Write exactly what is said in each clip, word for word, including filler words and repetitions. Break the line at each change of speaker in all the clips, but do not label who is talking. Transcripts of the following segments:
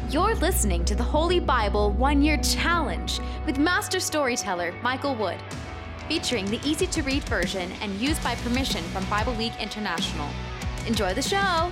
You're listening to the Holy Bible One-Year Challenge with Master Storyteller Michael Wood, featuring the easy-to-read version and used by permission from Bible League International. Enjoy the show!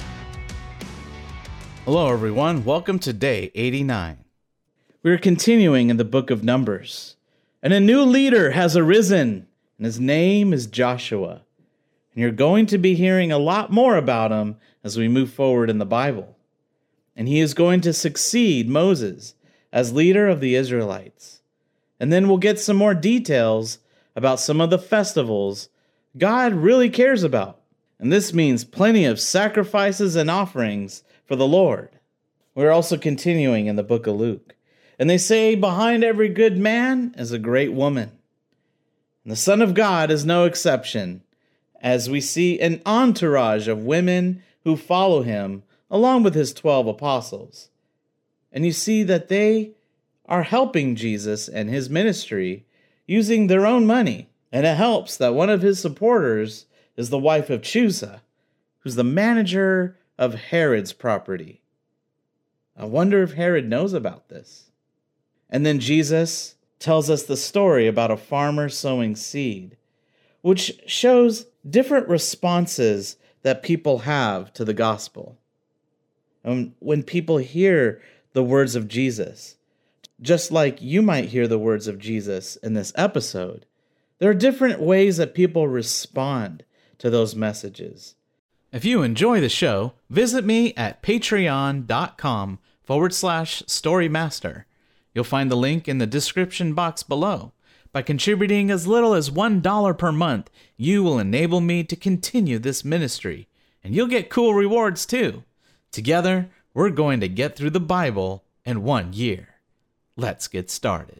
Hello everyone, welcome to day eighty-nine. We're continuing in the book of Numbers, and a new leader has arisen, and his name is Joshua. And you're going to be hearing a lot more about him as we move forward in the Bible. And he is going to succeed Moses as leader of the Israelites. And then we'll get some more details about some of the festivals God really cares about. And this means plenty of sacrifices and offerings for the Lord. We're also continuing in the book of Luke. And they say behind every good man is a great woman. And the Son of God is no exception, as we see an entourage of women who follow him along with his twelve apostles. And you see that they are helping Jesus and his ministry using their own money. And it helps that one of his supporters is the wife of Chusa, who's the manager of Herod's property. I wonder if Herod knows about this. And then Jesus tells us the story about a farmer sowing seed, which shows different responses that people have to the gospel. And when people hear the words of Jesus, just like you might hear the words of Jesus in this episode, there are different ways that people respond to those messages. If you enjoy the show, visit me at patreon.com forward slash storymaster. You'll find the link in the description box below. By contributing as little as one dollar per month, you will enable me to continue this ministry, and you'll get cool rewards too. Together, we're going to get through the Bible in one year. Let's get started.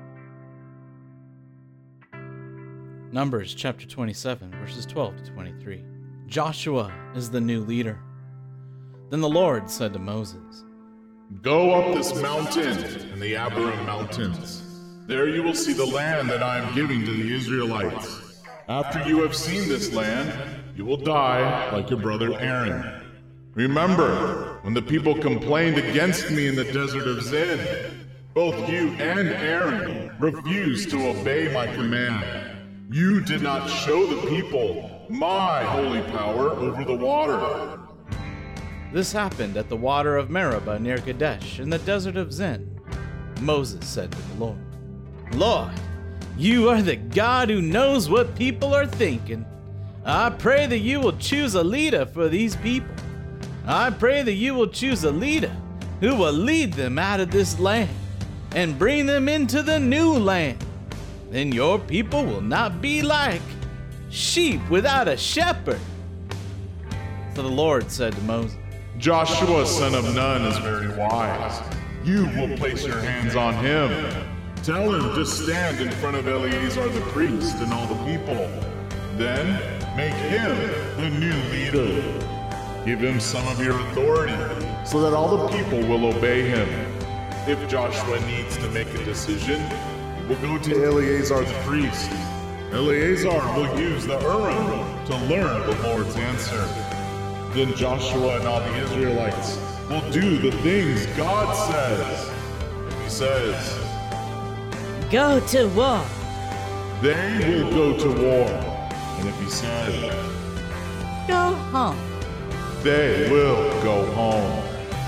Numbers chapter twenty-seven, verses twelve to twenty-three. Joshua is the new leader. Then the Lord said to Moses,
"Go up this mountain and the Abarim mountains. There you will see the land that I am giving to the Israelites. After you have seen this land, you will die like your brother Aaron. Remember, when the people complained against me in the desert of Zin, both you and Aaron refused to obey my command. You did not show the people my holy power over the water."
This happened at the water of Meribah near Kadesh in the desert of Zin. Moses said to the Lord, "Lord, you are the God who knows what people are thinking. I pray that you will choose a leader for these people. I pray that you will choose a leader who will lead them out of this land and bring them into the new land. Then your people will not be like sheep without a shepherd." So the Lord said to Moses,
"Joshua, son of Nun, is very wise. You will place your hands on him. Tell him to stand in front of Eleazar the priest and all the people. Then make him the new leader. Give him some of your authority so that all the people will obey him. If Joshua needs to make a decision, he will go to Eleazar the priest. Eleazar will use the Urim to learn the Lord's answer. Then Joshua and all the Israelites will do the things God says. If he says,
'Go to war,'
they will go to war. And if he says,
'Go home,'
they will go home."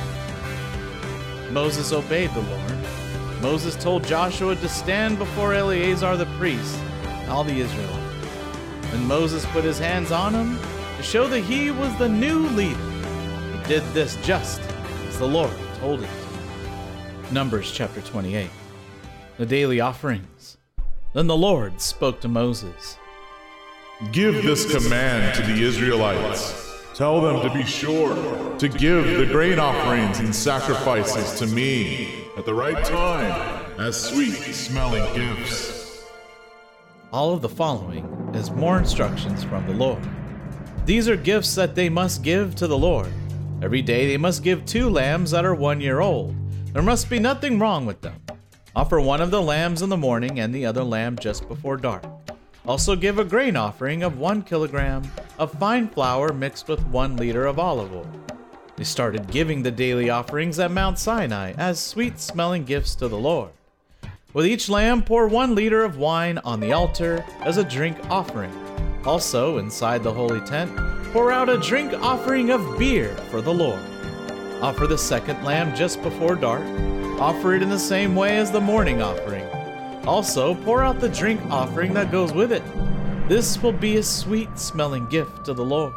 Moses obeyed the Lord. Moses told Joshua to stand before Eleazar the priest and all the Israelites. Then Moses put his hands on him to show that he was the new leader. He did this just as the Lord told him to. Numbers chapter twenty-eight. The daily offerings. Then the Lord spoke to Moses.
"Give this command to the Israelites. Tell them to be sure to give the grain offerings and sacrifices to me at the right time as sweet-smelling gifts."
All of the following is more instructions from the Lord. These are gifts that they must give to the Lord. Every day they must give two lambs that are one year old. There must be nothing wrong with them. Offer one of the lambs in the morning and the other lamb just before dark. Also give a grain offering of one kilogram of fine flour mixed with one liter of olive oil. They started giving the daily offerings at Mount Sinai as sweet-smelling gifts to the Lord. With each lamb, pour one liter of wine on the altar as a drink offering. Also, inside the holy tent, pour out a drink offering of beer for the Lord. Offer the second lamb just before dark. Offer it in the same way as the morning offering. Also, pour out the drink offering that goes with it. This will be a sweet-smelling gift to the Lord.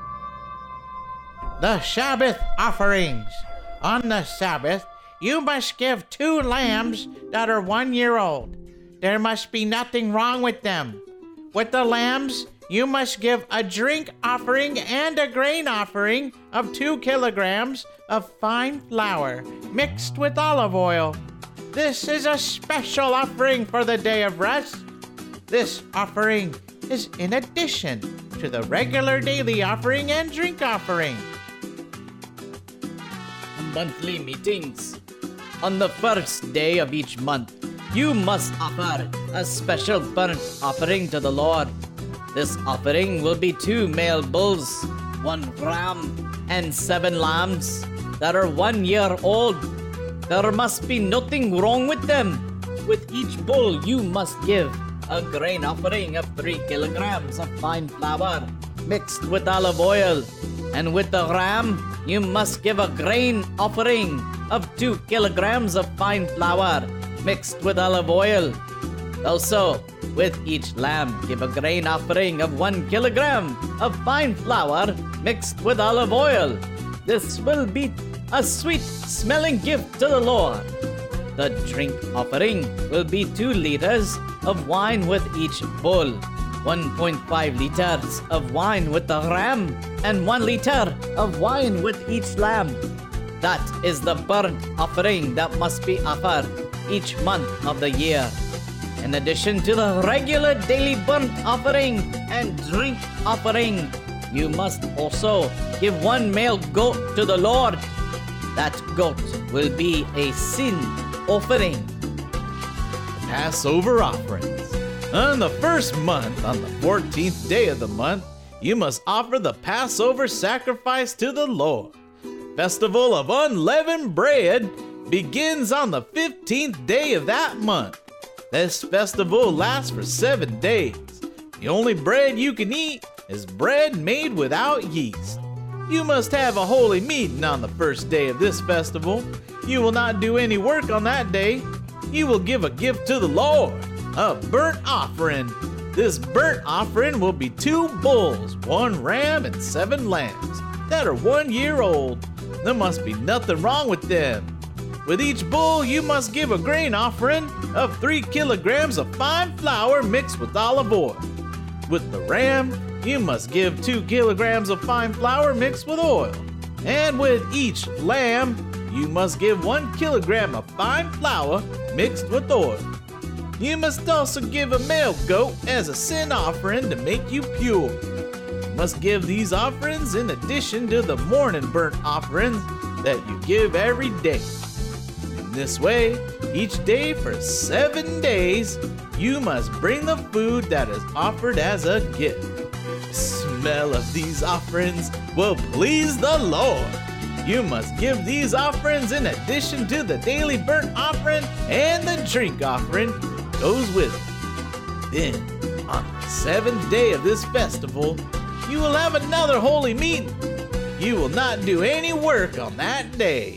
The Sabbath offerings. On the Sabbath, you must give two lambs that are one year old. There must be nothing wrong with them. With the lambs, you must give a drink offering and a grain offering of two kilograms of fine flour mixed with olive oil. This is a special offering for the day of rest. This offering is in addition to the regular daily offering and drink offering.
Monthly meetings. On the first day of each month, you must offer a special burnt offering to the Lord. This offering will be two male bulls, one ram, and seven lambs that are one year old. There must be nothing wrong with them. With each bull, you must give a grain offering of three kilograms of fine flour mixed with olive oil. And with the ram, you must give a grain offering of two kilograms of fine flour mixed with olive oil. Also, with each lamb, give a grain offering of one kilogram of fine flour mixed with olive oil. This will be a sweet-smelling gift to the Lord. The drink offering will be two liters of wine with each bull, one point five liters of wine with the ram, and one liter of wine with each lamb. That is the burnt offering that must be offered each month of the year. In addition to the regular daily burnt offering and drink offering, you must also give one male goat to the Lord. That goat will be a sin offering.
Passover offerings. On the first month, on the fourteenth day of the month, you must offer the Passover sacrifice to the Lord. The festival of unleavened bread begins on the fifteenth day of that month. This festival lasts for seven days. The only bread you can eat is bread made without yeast. You must have a holy meeting on the first day of this festival. You will not do any work on that day. You will give a gift to the Lord, a burnt offering. This burnt offering will be two bulls, one ram, and seven lambs that are one year old. There must be nothing wrong with them. With each bull, you must give a grain offering of three kilograms of fine flour mixed with olive oil. With the ram, you must give two kilograms of fine flour mixed with oil. And with each lamb, you must give one kilogram of fine flour mixed with oil. You must also give a male goat as a sin offering to make you pure. You must give these offerings in addition to the morning burnt offerings that you give every day. In this way, each day for seven days, you must bring the food that is offered as a gift. The smell of these offerings will please the Lord. You must give these offerings in addition to the daily burnt offering and the drink offering goes with it. Then, on the seventh day of this festival, you will have another holy meeting. You will not do any work on that day.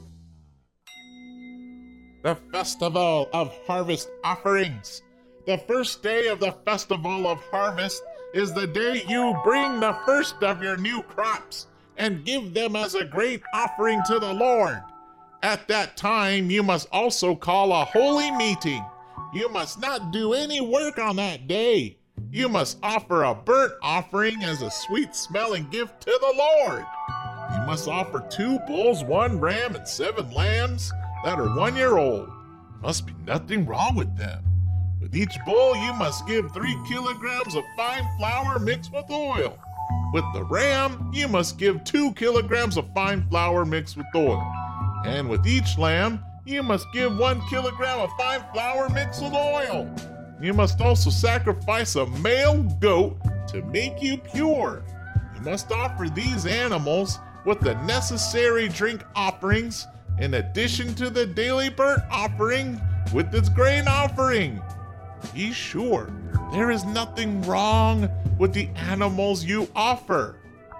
The Festival of Harvest Offerings. The first day of the Festival of Harvest is the day you bring the first of your new crops and give them as a great offering to the Lord. At that time, you must also call a holy meeting. You must not do any work on that day. You must offer a burnt offering as a sweet-smelling gift to the Lord. You must offer two bulls, one ram, and seven lambs that are one year old. Must be nothing wrong with them. With each bull, you must give three kilograms of fine flour mixed with oil. With the ram, you must give two kilograms of fine flour mixed with oil. And with each lamb, you must give one kilogram of fine flour mixed with oil. You must also sacrifice a male goat to make you pure. You must offer these animals with the necessary drink offerings, in addition to the daily burnt offering with its grain offering. Be sure there is nothing wrong with the animals you offer.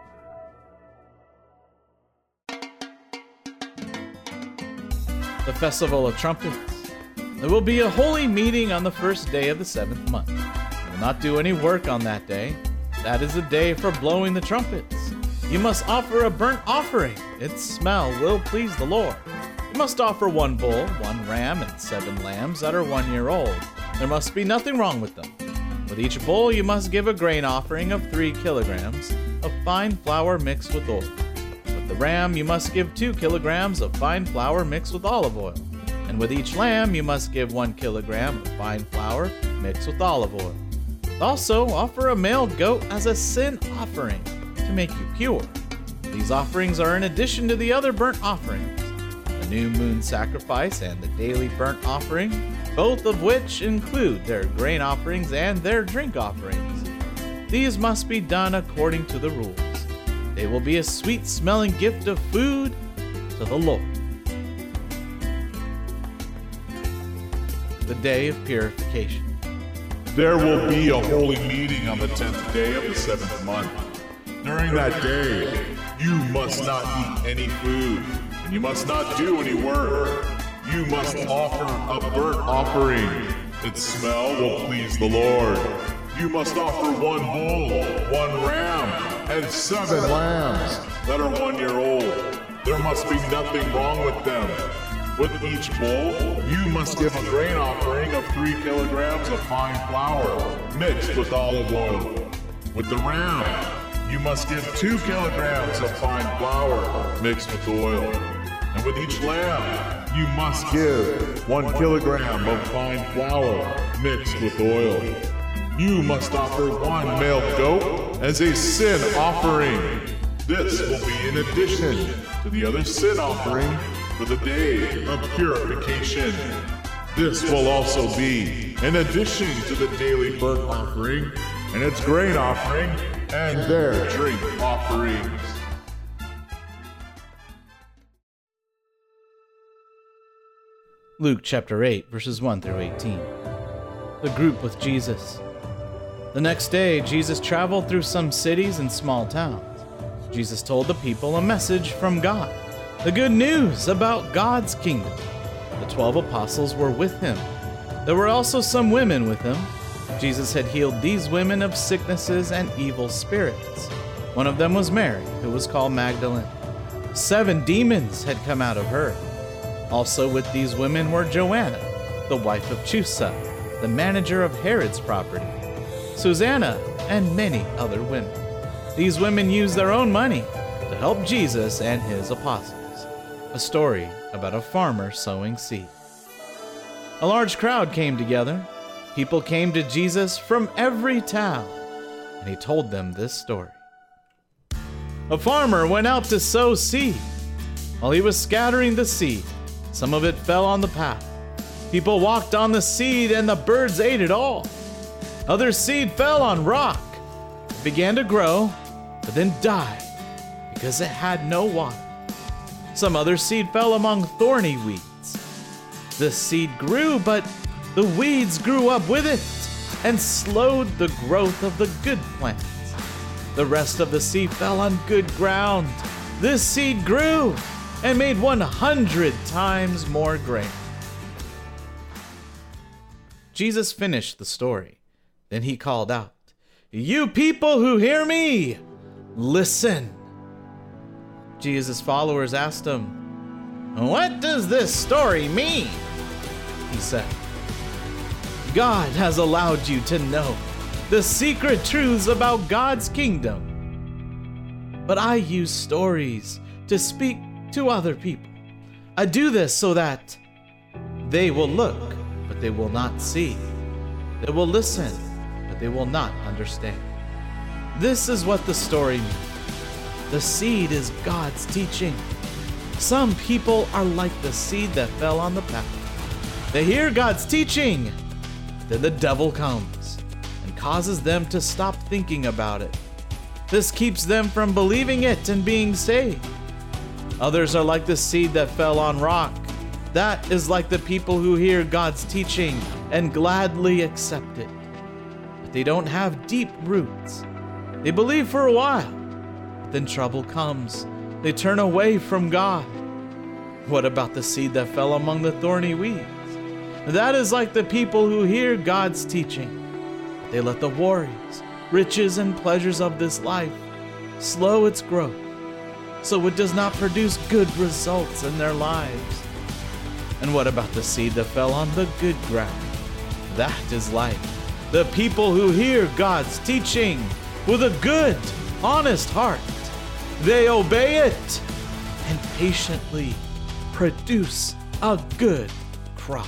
The Festival of Trumpets. There will be a holy meeting on the first day of the seventh month. You will not do any work on that day. That is the day for blowing the trumpets. You must offer a burnt offering. Its smell will please the Lord. You must offer one bull, one ram, and seven lambs that are one year old. There must be nothing wrong with them. With each bull, you must give a grain offering of three kilograms of fine flour mixed with oil. With the ram, you must give two kilograms of fine flour mixed with olive oil. And with each lamb, you must give one kilogram of fine flour mixed with olive oil. Also, offer a male goat as a sin offering to make you pure. These offerings are in addition to the other burnt offerings, the new moon sacrifice and the daily burnt offering, both of which include their grain offerings and their drink offerings. These must be done according to the rules. They will be a sweet-smelling gift of food to the Lord. The Day of Purification.
There will be a holy meeting on the tenth day of the seventh month. During that day, you must not eat any food. You must not do any work. You must offer a burnt offering. Its smell will please the Lord. You must offer one bull, one ram, and seven lambs that are one year old. There must be nothing wrong with them. With each bull, you must give a grain offering of three kilograms of fine flour mixed with olive oil. With the ram, you must give two kilograms of fine flour mixed with oil. And with each lamb, you must give one kilogram of fine flour mixed with oil. You must offer one male goat as a sin offering. This will be in addition to the other sin offering for the day of purification. This will also be in addition to the daily burnt offering and its grain offering and their drink offerings.
Luke chapter eight, verses one through eighteen. The group with Jesus. The next day, Jesus traveled through some cities and small towns. Jesus told the people a message from God, the good news about God's kingdom. The twelve apostles were with him. There were also some women with him. Jesus had healed these women of sicknesses and evil spirits. One of them was Mary, who was called Magdalene. Seven demons had come out of her. Also with these women were Joanna, the wife of Chusa, the manager of Herod's property, Susanna, and many other women. These women used their own money to help Jesus and his apostles. A story about a farmer sowing seed. A large crowd came together. People came to Jesus from every town, and he told them this story. A farmer went out to sow seed. While he was scattering the seed, some of it fell on the path. People walked on the seed, and the birds ate it all. Other seed fell on rock. It began to grow, but then died because it had no water. Some other seed fell among thorny weeds. The seed grew, but the weeds grew up with it and slowed the growth of the good plants. The rest of the seed fell on good ground. This seed grew and made one hundred times more grain. Jesus finished the story. Then he called out, "You people who hear me, listen." Jesus' followers asked him, "What does this story mean?" He said, "God has allowed you to know the secret truths about God's kingdom. But I use stories to speak to other people. I do this so that they will look, but they will not see. They will listen, but they will not understand. This is what the story means. The seed is God's teaching. Some people are like the seed that fell on the path. They hear God's teaching, then the devil comes and causes them to stop thinking about it. This keeps them from believing it and being saved. Others are like the seed that fell on rock. That is like the people who hear God's teaching and gladly accept it. But they don't have deep roots. They believe for a while, then trouble comes. They turn away from God. What about the seed that fell among the thorny weeds? That is like the people who hear God's teaching. They let the worries, riches, and pleasures of this life slow its growth, so it does not produce good results in their lives. And what about the seed that fell on the good ground? That is like the people who hear God's teaching with a good, honest heart. They obey it and patiently produce a good crop.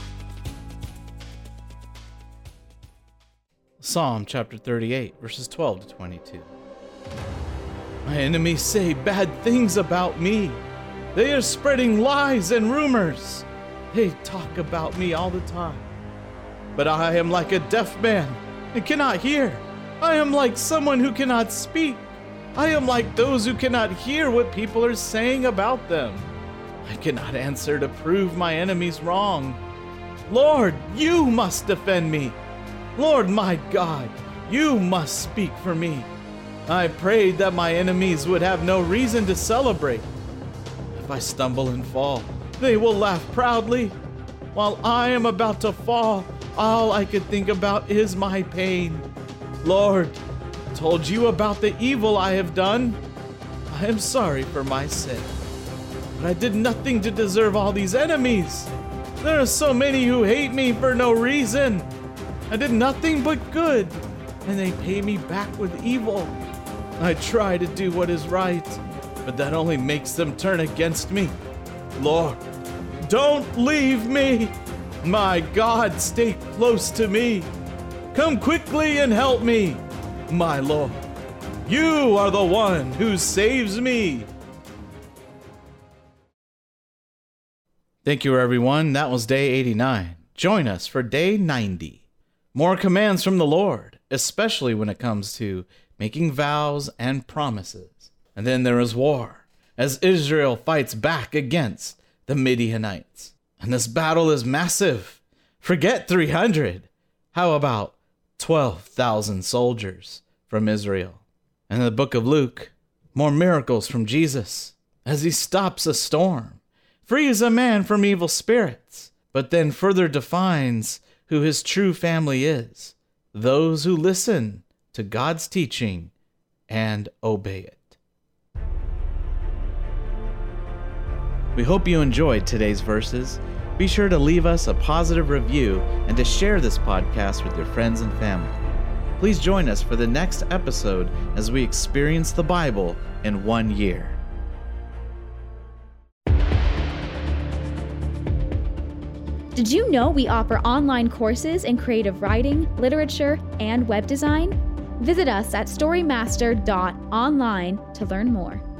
Psalm chapter thirty-eight, verses twelve to twenty-two. My enemies say bad things about me. They are spreading lies and rumors. They talk about me all the time. But I am like a deaf man and cannot hear. I am like someone who cannot speak. I am like those who cannot hear what people are saying about them. I cannot answer to prove my enemies wrong. Lord, you must defend me. Lord, my God, you must speak for me. I prayed that my enemies would have no reason to celebrate. If I stumble and fall, they will laugh proudly. While I am about to fall, all I could think about is my pain. Lord, I told you about the evil I have done. I am sorry for my sin. But I did nothing to deserve all these enemies. There are so many who hate me for no reason. I did nothing but good, and they pay me back with evil. I try to do what is right, but that only makes them turn against me. Lord, don't leave me. My God, stay close to me. Come quickly and help me. My Lord, you are the one who saves me. Thank you, everyone. That was day eighty-nine. Join us for day ninety. More commands from the Lord, especially when it comes to making vows and promises. And then there is war, as Israel fights back against the Midianites. And this battle is massive. Forget three hundred. How about twelve thousand soldiers from Israel? And in the book of Luke, more miracles from Jesus as he stops a storm, frees a man from evil spirits, but then further defines who his true family is, those who listen to God's teaching and obey it. We hope you enjoyed today's verses. Be sure to leave us a positive review and to share this podcast with your friends and family. Please join us for the next episode as we experience the Bible in one year.
Did you know we offer online courses in creative writing, literature, and web design? Visit us at storymaster dot online to learn more.